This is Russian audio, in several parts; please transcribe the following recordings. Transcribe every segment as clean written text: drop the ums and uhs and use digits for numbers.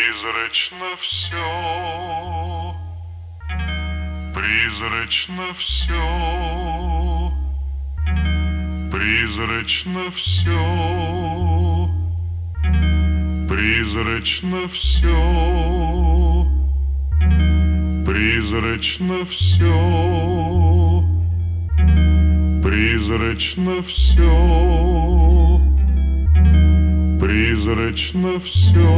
Призрачно все, призрачно все, призрачно все, призрачно все, призрачно все, призрачно все, призрачно все,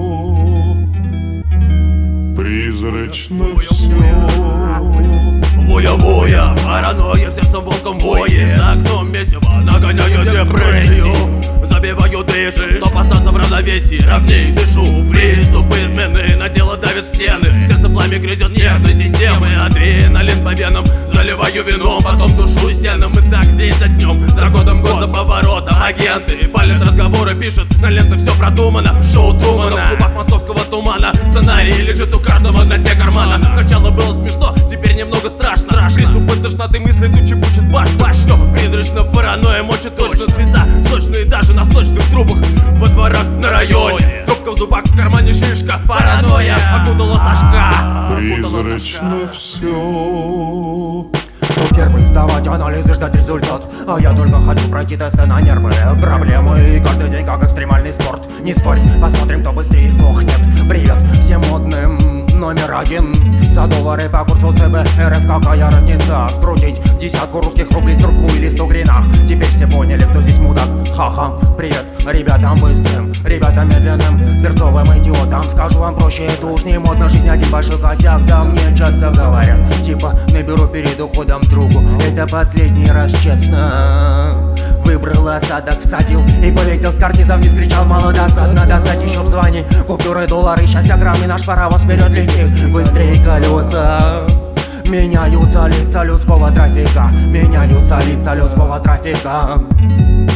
призрачно все. Воя-воя, паранойя в сердце волком воет. За окном месиво, нагоняю депрессию. Забиваю дыши, чтоб остаться в равновесии. Ровней дышу, приступ измены. На тело давят стены, сердце пламя грызет нервной системы. Адреналин по венам, заливаю вином, потом душу сеном. И так день за днем, за годом год за поворотом. Агенты палят разговоры, пишут, на лентах все продумано. Шоу Трумана, в клубах московского тумана. Сценарий лежит у каждого на дне кармана. Сначала было смешно, теперь немного страшно. Приступы тошноты, мысли тучи пучат баш. Все призрачно, паранойя мочит точно. Цвета сочные даже на сточных трубах. Во дворах на районе, трубка в зубах, в кармане шишка. Паранойя окутала Сашка. Призрачно все. Первый сдавать анализы, ждать результат. А я только хочу пройти тесты на нервы, проблемы. И каждый день как экстремальный спорт. Не спорь, посмотрим, кто быстрее сдохнет. Привет всем модным, номер один. За доллары по курсу ЦБ РФ какая разница? Скрутить десятку русских рублей в трубку или 100 грина. Теперь все поняли, кто здесь мудак. Ха-ха, привет ребятам быстрым, ребятам медленным, перцовым идиотам. Скажу вам проще, это уж не модно. Жизнь один большой косяк, да мне часто говорят. Типа, наберу перед уходом другу. Это последний раз, честно. Выбрал осадок, всадил и полетел с карнизом. Не скричал, мало досадно достать еще в звоне. Купюры, доллары, счастья, грамм, и наш паровоз вперед летит. Быстрее колеса. Меняются лица людского трафика. Меняются лица людского трафика.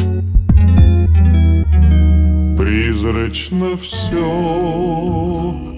Призрачно все.